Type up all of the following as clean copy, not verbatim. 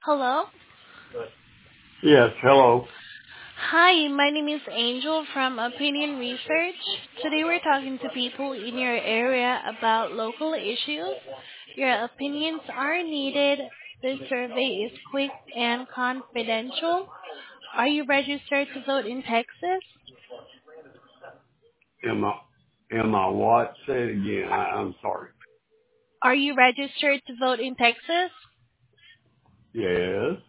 Hello. Yes, hello. Hi, my name is Angel from Opinion Research. Today we're talking to people in your area about local issues. Your opinions are needed. This survey is quick and confidential. Are you registered to vote in Texas? Am I what? Say it again. I'm sorry. Are you registered to vote in Texas? Yes.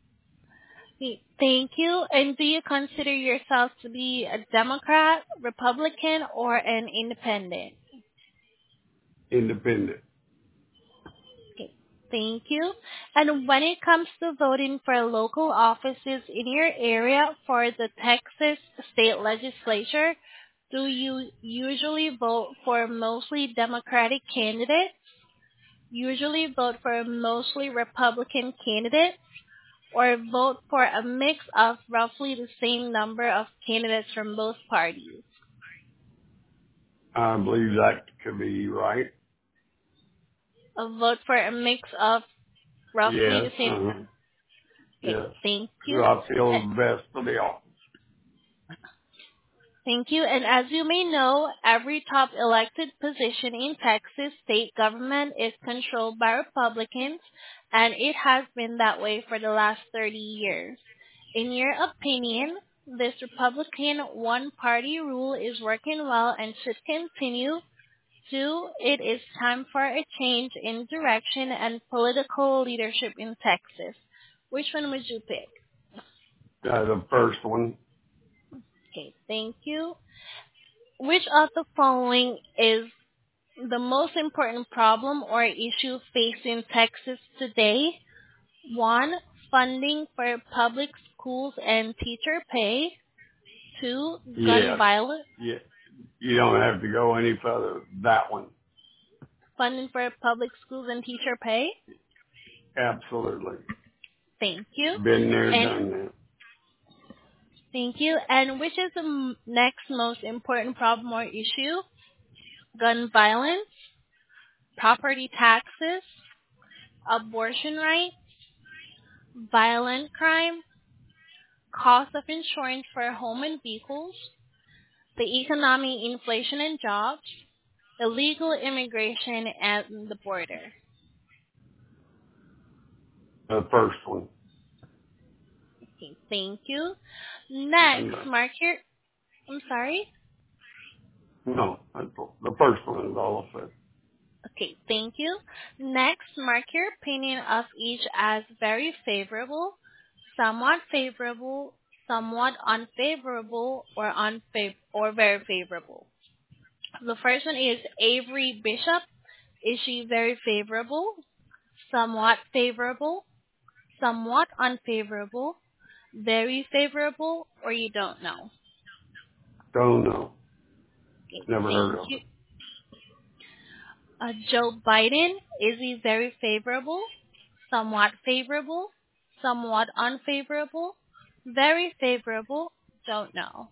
Thank you. And do you consider yourself to be a Democrat, Republican, or an independent? Independent. Okay, thank you. And when it comes to voting for local offices in your area for the Texas state legislature, do you usually vote for mostly Democratic candidates, usually vote for mostly Republican candidates, or vote for a mix of roughly the same number of candidates from both parties? I believe that could be right. A vote for a mix of roughly Yes. the same. Okay, Yes. thank Who you. I feel is best for the office. Thank you. And as you may know, every top elected position in Texas state government is controlled by Republicans, and it has been that way for the last 30 years. In your opinion, this Republican one-party rule is working well and should continue. Two, it is time for a change in direction and political leadership in Texas. Which one would you pick? The first one. Okay, thank you. Which of the following is the most important problem or issue facing Texas today? One, funding for public schools and teacher pay. Two, gun Yes. violence. Yeah. You don't have to go any further. That one. Funding for public schools and teacher pay. Absolutely. Thank you. Been there, And done that. thank you. And which is the next most important problem or issue? Gun violence, property taxes, abortion rights, violent crime, cost of insurance for home and vehicles, the economic inflation and jobs, illegal immigration and the border. The first one. Okay, thank you. And, Next, mark your, I'm sorry. no, the first one is all I said. Okay, thank you. Next, mark your opinion of each as very favorable, somewhat favorable, somewhat unfavorable, or very favorable. The first one is Avery Bishop. Is she very favorable, somewhat unfavorable, very favorable, or you don't know? Don't know. Okay, Never heard thank of you. it. Joe Biden, is he very favorable, somewhat favorable, somewhat unfavorable, very favorable, don't know?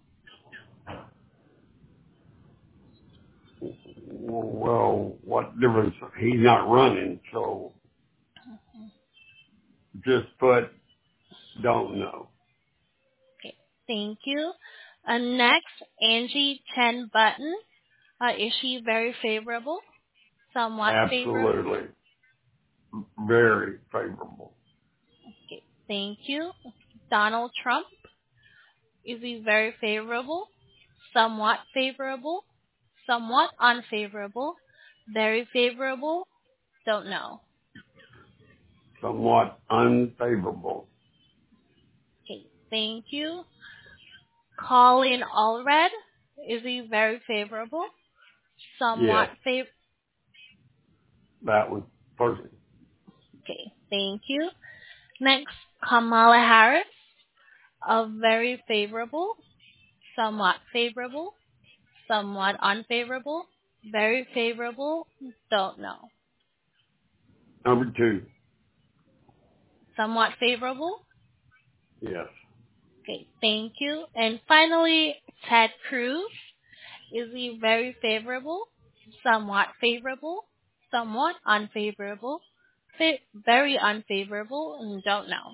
Well, what difference? He's not running, so just put don't know. Okay, thank you. Next, Angie Chen Button, is she very favorable, somewhat favorable? Absolutely. Very favorable. Okay, thank you. Donald Trump, is he very favorable, somewhat unfavorable, very favorable, don't know? Somewhat unfavorable. Okay, thank you. Colin Allred, is he very favorable, somewhat Yes, favorable? that was first. Okay, thank you. Next, Kamala Harris, very favorable, somewhat favorable, somewhat unfavorable, very favorable, don't know. Number two. Somewhat favorable. Yes. Okay, thank you. And finally, Ted Cruz. Is he very favorable, somewhat unfavorable, very unfavorable, and don't know.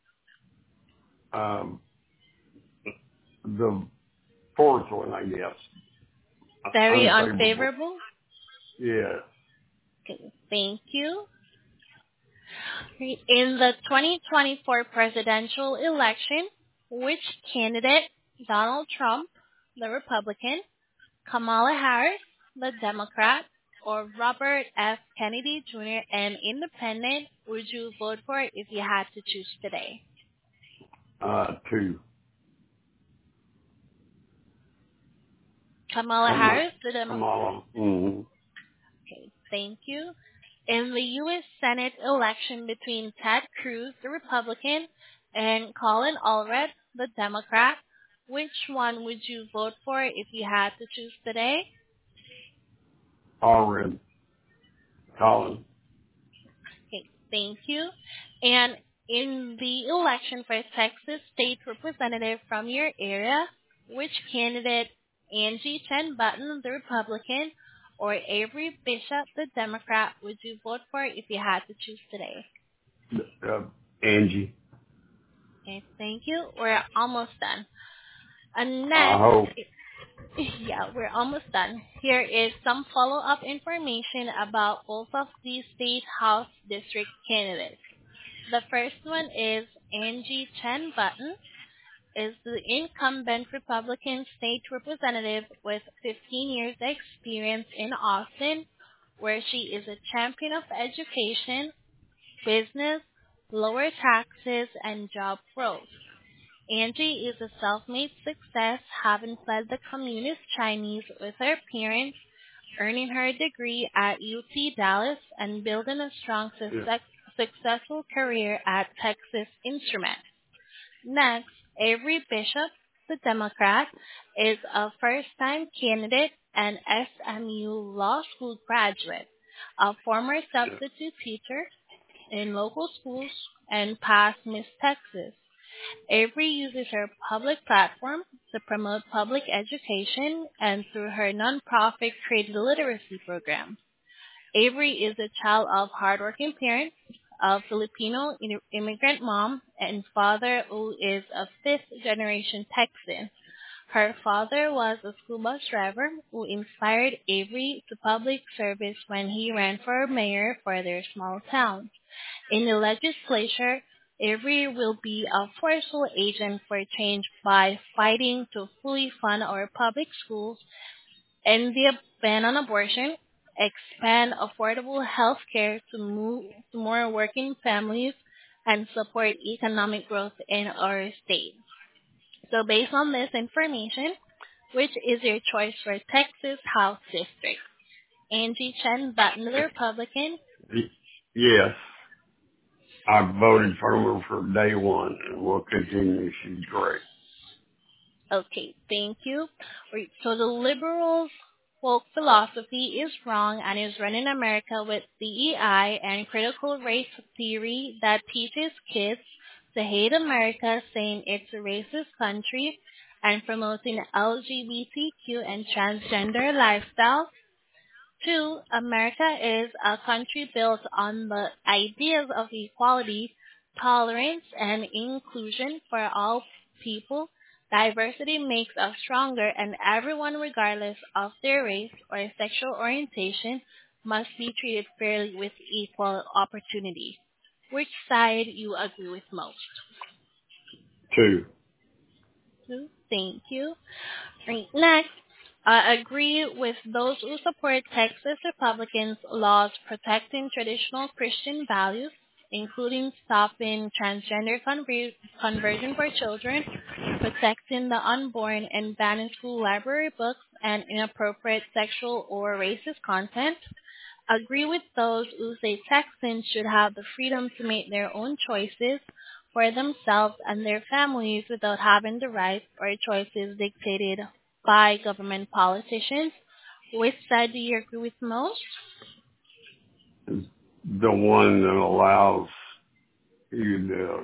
The fourth one, I guess. Very Unfavorable. unfavorable? Yes. Okay, thank you. In the 2024 presidential election, which candidate, Donald Trump, the Republican, Kamala Harris, the Democrat, or Robert F. Kennedy Jr., an independent, would you vote for if you had to choose today? Two. Kamala Harris, the Democrat. Kamala. Mm-hmm. Okay, thank you. In the U.S. Senate election between Ted Cruz, the Republican, and Colin Allred, the Democrat, which one would you vote for if you had to choose today? Allred. Colin. Okay, thank you. And in the election for Texas State Representative from your area, which candidate, Angie Chen Button, the Republican, or Avery Bishop, the Democrat, would you vote for if you had to choose today? Angie. Okay, thank you. We're almost done. And I hope. yeah, we're almost done. Here is some follow-up information about both of these state house district candidates. The first one is Angie Chen Button, is the incumbent Republican state representative with 15 years experience in Austin, where she is a champion of education, business, lower taxes, and job growth. Angie is a self-made success, having fled the communist Chinese with her parents, earning her degree at UT Dallas, and building a strong, successful career at Texas Instruments. Next, Avery Bishop, the Democrat, is a first-time candidate and SMU Law School graduate, a former substitute teacher in local schools, and past Miss Texas. Avery uses her public platform to promote public education and through her nonprofit created literacy program. Avery is a child of hardworking parents, a Filipino immigrant mom, and father who is a fifth-generation Texan. Her father was a school bus driver who inspired Avery to public service when he ran for mayor for their small town. In the legislature, Avery will be a forceful agent for change by fighting to fully fund our public schools, end the ban on abortion, expand affordable health care to move to more working families, and support economic growth in our state. So based on this information, which is your choice for Texas House District? Angie Chen Button, the Republican. Yes. I voted for her from day one, and will continue. She's great. Okay, thank you. Right, so the liberals' woke philosophy is wrong and is running America with DEI and critical race theory that teaches kids to hate America, saying it's a racist country, and promoting LGBTQ and transgender lifestyles. Two, America is a country built on the ideas of equality, tolerance, and inclusion for all people. Diversity makes us stronger, and everyone, regardless of their race or sexual orientation, must be treated fairly with equal opportunity. Which side you agree with most? Two. Two. Thank you. Right, next. Agree with those who support Texas Republicans' laws protecting traditional Christian values, including stopping transgender conversion for children, protecting the unborn, and banning school library books and inappropriate sexual or racist content. Agree with those who say Texans should have the freedom to make their own choices for themselves and their families without having the rights or choices dictated by government politicians. Which side do you agree with most? The one that allows you to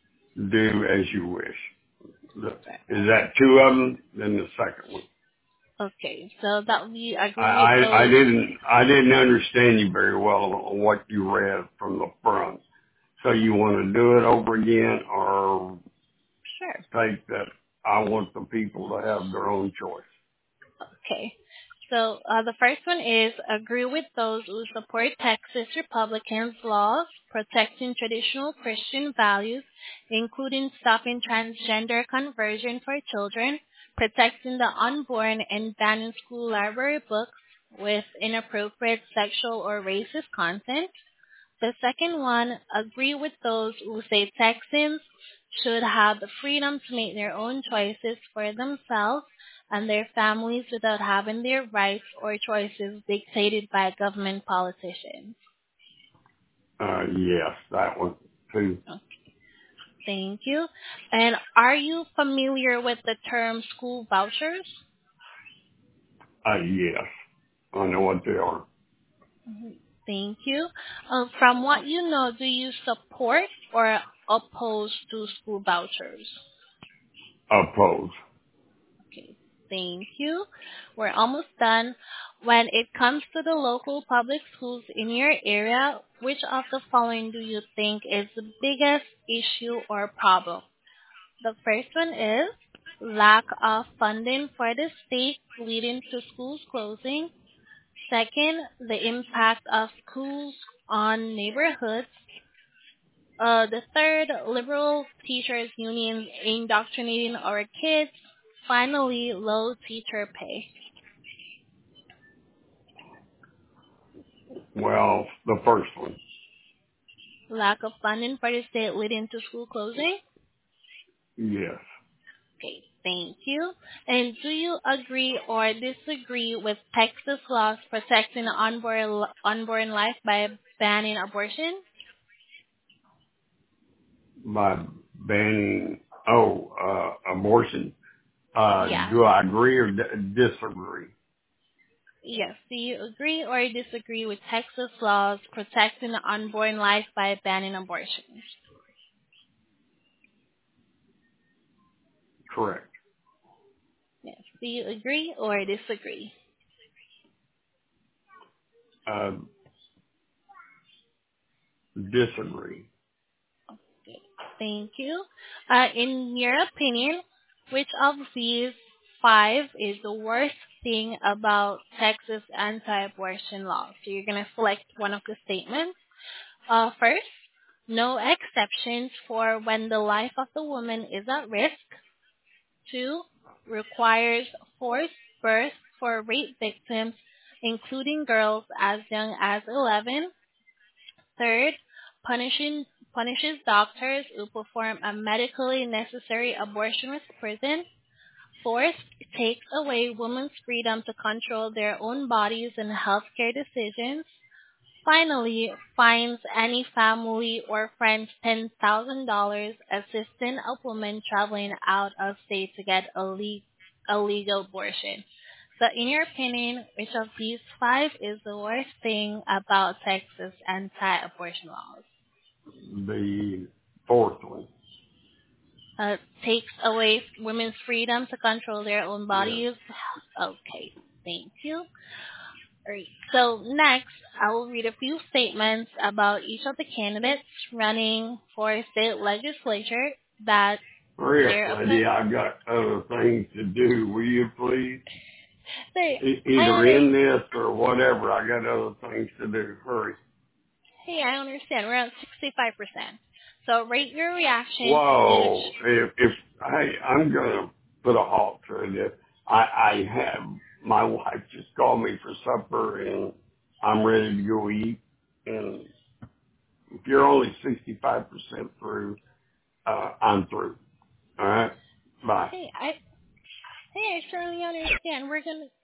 do as you wish. Is that two of them? Then the second one. Okay, so that we I, agree with I, I those. didn't, I didn't understand you very well on what you read from the front. So you want to do it over again or Sure. take that I want the people to have their own choice? Okay. So the first one is agree with those who support Texas Republicans' laws protecting traditional Christian values, including stopping transgender conversion for children, protecting the unborn, and banning school library books with inappropriate sexual or racist content. The second one, agree with those who say Texans should have the freedom to make their own choices for themselves and their families without having their rights or choices dictated by government politicians. Yes, that one too. Okay, thank you. And are you familiar with the term school vouchers? Yes, I know what they are. Mhm. Thank you. From what you know, do you support or oppose to school vouchers? Oppose. Okay, thank you. We're almost done. When it comes to the local public schools in your area, which of the following do you think is the biggest issue or problem? The first one is lack of funding for the state leading to schools closing. Second, the impact of schools on neighborhoods. The third, liberal teachers unions indoctrinating our kids. Finally, low teacher pay. Well, the first one. Lack of funding for the state leading to school closing. Yes. Okay, thank you. And do you agree or disagree with Texas laws protecting unborn life by banning abortion? By banning, abortion. Yeah. Do I agree or disagree? Yes. Do you agree or disagree with Texas laws protecting unborn life by banning abortion? Correct. Yes. Do you agree or disagree? Uh, disagree. Okay, thank you. In your opinion, which of these five is the worst thing about Texas anti-abortion law? So you're going to select one of the statements. First, no exceptions for when the life of the woman is at risk. Two, requires forced birth for rape victims, including girls as young as 11. Third, punishes doctors who perform a medically necessary abortion with prison. Fourth, takes away women's freedom to control their own bodies and healthcare decisions. Finally, fines any family or friends $10,000 assisting a woman traveling out of state to get a legal abortion. So in your opinion, which of these five is the worst thing about Texas anti-abortion laws? The fourth one. Takes away women's freedom to control their own Yes. bodies. Okay, thank you. Alright, so next, I will read a few statements about each of the candidates running for state legislature that Hurry up, their lady. I've got other things to do. Will you please? they, I Either under, in this or whatever. I got other things to do. Hurry. hey, I understand. We're at 65%. So rate your reaction to each. Whoa. If I'm gonna put a halt to this. I have my wife just called me for supper and I'm ready to go eat. And if you're only 65% through, I'm through. All right. Bye. Hey, I certainly understand.